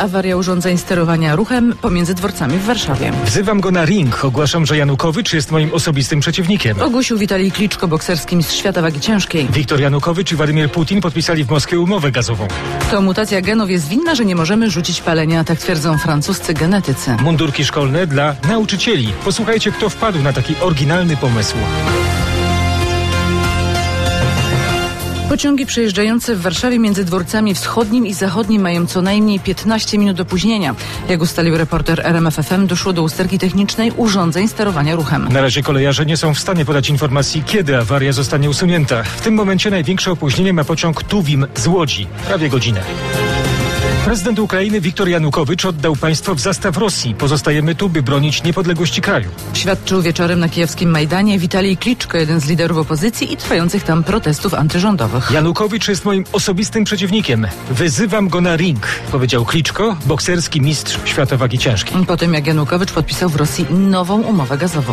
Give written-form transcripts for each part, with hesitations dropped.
awaria urządzeń sterowania ruchem pomiędzy dworcami w Warszawie. Wzywam go na ring. Ogłaszam, że Janukowycz jest moim osobistym przeciwnikiem. Ogłosił Witalij Kliczko, bokserski mistrz świata wagi ciężkiej. Wiktor Janukowycz i Władimir Putin podpisali w Moskwie umowę gazową. To mutacja genów jest winna, że nie możemy rzucić palenia, tak twierdzą francuscy genetycy. Mundurki szkolne dla nauczycieli. Posłuchajcie, kto wpadł na taki oryginalny pomysł. Pociągi przejeżdżające w Warszawie między dworcami wschodnim i zachodnim mają co najmniej 15 minut opóźnienia. Jak ustalił reporter RMF FM, doszło do usterki technicznej urządzeń sterowania ruchem. Na razie kolejarze nie są w stanie podać informacji, kiedy awaria zostanie usunięta. W tym momencie największe opóźnienie ma pociąg Tuwim z Łodzi. Prawie godzinę. Prezydent Ukrainy Wiktor Janukowycz oddał państwo w zastaw Rosji. Pozostajemy tu, by bronić niepodległości kraju. Świadczył wieczorem na kijowskim Majdanie Witalij Kliczko, jeden z liderów opozycji i trwających tam protestów antyrządowych. Janukowycz jest moim osobistym przeciwnikiem. Wyzywam go na ring, powiedział Kliczko, bokserski mistrz świata wagi ciężkiej. Po tym, jak Janukowycz podpisał w Rosji nową umowę gazową.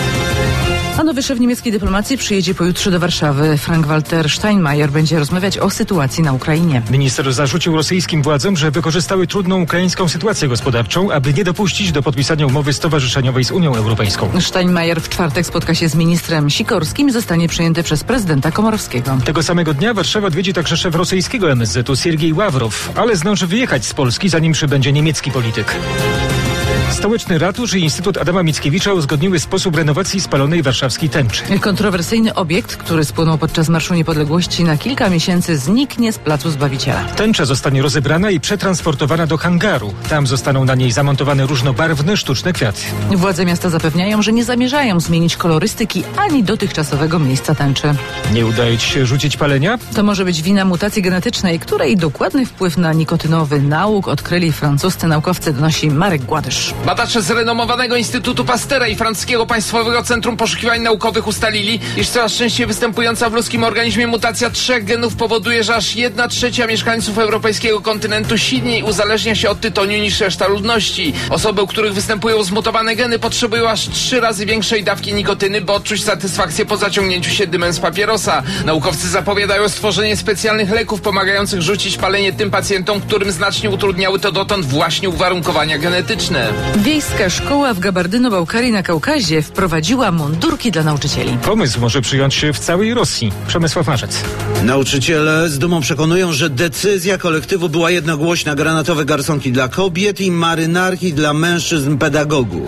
A nowy szef niemieckiej dyplomacji przyjedzie pojutrze do Warszawy. Frank-Walter Steinmeier będzie rozmawiać o sytuacji na Ukrainie. Minister zarzucił rosyjskim władzom, że wykorzystały trudną ukraińską sytuację gospodarczą, aby nie dopuścić do podpisania umowy stowarzyszeniowej z Unią Europejską. Steinmeier w czwartek spotka się z ministrem Sikorskim i zostanie przyjęty przez prezydenta Komorowskiego. Tego samego dnia Warszawa odwiedzi także szef rosyjskiego MSZ-u Siergiej Ławrow, ale zdąży wyjechać z Polski, zanim przybędzie niemiecki polityk. Stołeczny Ratusz i Instytut Adama Mickiewicza uzgodniły sposób renowacji spalonej warszawskiej tęczy. Kontrowersyjny obiekt, który spłonął podczas Marszu Niepodległości, na kilka miesięcy zniknie z Placu Zbawiciela. Tęcza zostanie rozebrana i przetransportowana do hangaru. Tam zostaną na niej zamontowane różnobarwne, sztuczne kwiaty. Władze miasta zapewniają, że nie zamierzają zmienić kolorystyki ani dotychczasowego miejsca tęczy. Nie udaje ci się rzucić palenia? To może być wina mutacji genetycznej, której dokładny wpływ na nikotynowy nałóg odkryli francuscy naukowcy, donosi Marek Gładysz. Badacze z renomowanego Instytutu Pastera i francuskiego Państwowego Centrum Poszukiwań Naukowych ustalili, iż coraz częściej występująca w ludzkim organizmie mutacja 3 genów powoduje, że aż 1/3 mieszkańców europejskiego kontynentu silniej uzależnia się od tytoniu niż reszta ludności. Osoby, u których występują zmutowane geny, potrzebują aż 3 razy większej dawki nikotyny, by odczuć satysfakcję po zaciągnięciu się dymem z papierosa. Naukowcy zapowiadają stworzenie specjalnych leków pomagających rzucić palenie tym pacjentom, którym znacznie utrudniały to dotąd właśnie uwarunkowania genetyczne. Wiejska szkoła w Gabardyno-Bałkarii na Kaukazie wprowadziła mundurki dla nauczycieli. Pomysł może przyjąć się w całej Rosji. Przemysław Marzec. Nauczyciele z dumą przekonują, że decyzja kolektywu była jednogłośna. Granatowe garsonki dla kobiet i marynarki dla mężczyzn pedagogów.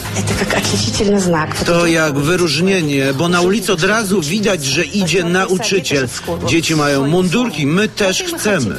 To jak wyróżnienie, bo na ulicy od razu widać, że idzie nauczyciel. Dzieci mają mundurki, my też chcemy.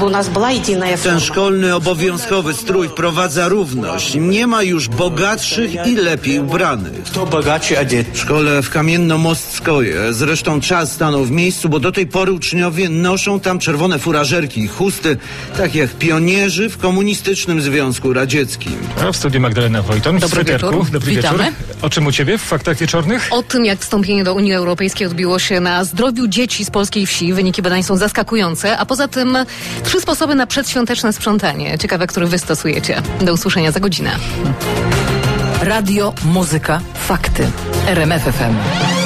Ten szkolny obowiązkowy strój wprowadza równość. Nie ma już bogatszych i lepiej ubranych. W szkole w Kamienno-Mostskoje zresztą czas stanął w miejscu, bo do tej pory uczniowie noszą tam czerwone furażerki i chusty, tak jak pionierzy w komunistycznym Związku Radzieckim. A w studiu Magdalena Wojton. Dobry wieczór. Dobry Witamy. wieczór. O czym u ciebie w Faktach Wieczornych? O tym, jak wstąpienie do Unii Europejskiej odbiło się na zdrowiu dzieci z polskiej wsi. Wyniki badań są zaskakujące, a poza tym 3 sposoby na przedświąteczne sprzątanie. Ciekawe, który wy stosujecie. Do usłyszenia za godzinę. Radio, muzyka, fakty. RMF FM.